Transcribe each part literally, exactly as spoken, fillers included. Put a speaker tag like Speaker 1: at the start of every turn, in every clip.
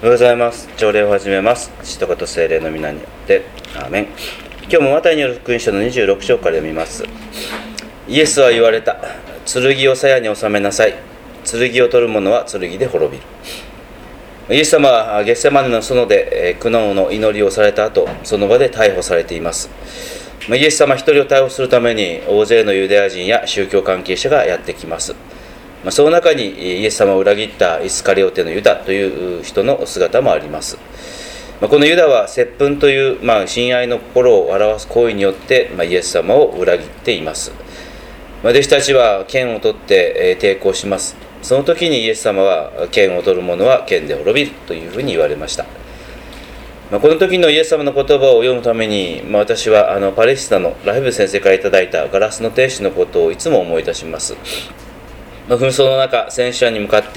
Speaker 1: おはようございます。朝礼を始めます。父と子と聖霊の皆によってアーメン。今日もマタイによる福音書のにじゅうろく章から読みます。イエスは言われた。剣を鞘に収めなさい。剣を取る者は剣で滅びる。イエス様はゲッセマネの園で苦悩の祈りをされた後、その場で逮捕されています。イエス様一人を逮捕するために大勢のユダヤ人や宗教関係者がやってきます。その中にイエス様を裏切ったイスカリオテのユダという人の姿もあります。このユダは接吻という、まあ、親愛の心を表す行為によって、まあ、イエス様を裏切っています。まあ、弟子たちは剣を取って抵抗します。その時にイエス様は剣を取る者は剣で滅びるというふうに言われました。まあ、この時のイエス様の言葉を読むために、まあ、私はあのパレスチナのラヘブ先生からいただいたガラスの天使のことをいつも思い出します。まあ、紛争の中、戦死者に向かって、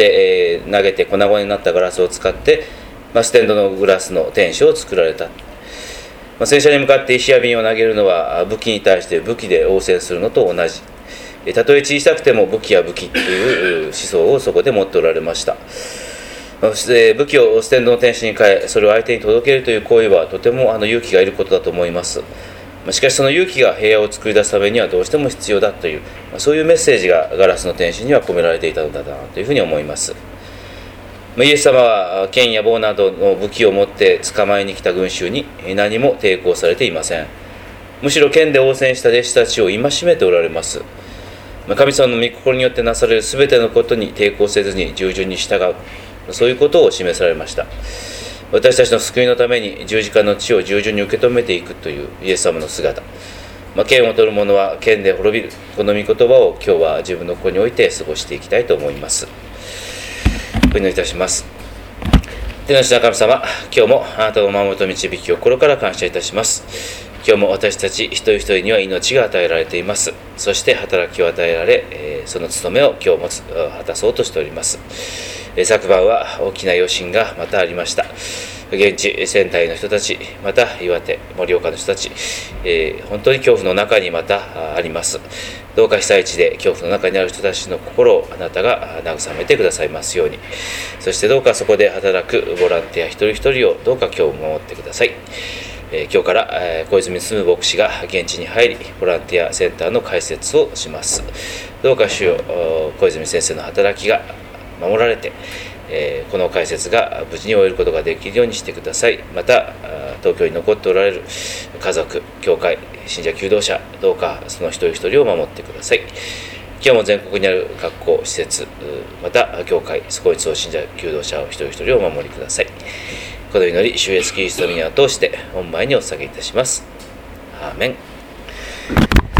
Speaker 1: えー、投げて粉々になったガラスを使って、まあ、ステンドのグラスの天使を作られた。まあ、戦車に向かって石や瓶を投げるのは武器に対して武器で応戦するのと同じ。たとえ小さくても武器は武器という思想をそこで持っておられました。そして武器をステンドの天使に変え、それを相手に届けるという行為はとてもあの勇気がいることだと思います。しかしその勇気が平和を作り出すためにはどうしても必要だという、そういうメッセージがガラスの天使には込められていたのだなというふうに思います。イエス様は剣や棒などの武器を持って捕まえに来た群衆に何も抵抗されていません。むしろ剣で応戦した弟子たちを戒めておられます。神様の御心によってなされる全てのことに抵抗せずに従順に従う、そういうことを示されました。私たちの救いのために十字架の地を従順に受け止めていくというイエス様の姿、まあ、剣を取る者は剣で滅びる、この御言葉を今日は自分の心において過ごしていきたいと思います。お祈りいたします。天の父な神様、今日もあなたの守りと導きを心から感謝いたします。今日も私たち一人一人には命が与えられています。そして働きを与えられ、その務めを今日も果たそうとしております。昨晩は大きな余震がまたありました。現地仙台の人たち、また岩手盛岡の人たち、えー、本当に恐怖の中にまたあります。どうか被災地で恐怖の中にある人たちの心をあなたが慰めてくださいますように。そしてどうかそこで働くボランティア一人一人をどうか今日も守ってください。えー、今日から、えー、小泉進牧師が現地に入り、ボランティアセンターの開設をします。どうか主よ、小泉先生の働きが守られて、えー、この解説が無事に終えることができるようにしてください。また東京に残っておられる家族、教会、信者求道者、どうかその一人一人を守ってください。今日も全国にある学校、施設、また教会、そこに通信者求道者を一人一人をお守りください。この祈り、主イエスキリストの皆を通して御前にお捧げいたします。アーメン。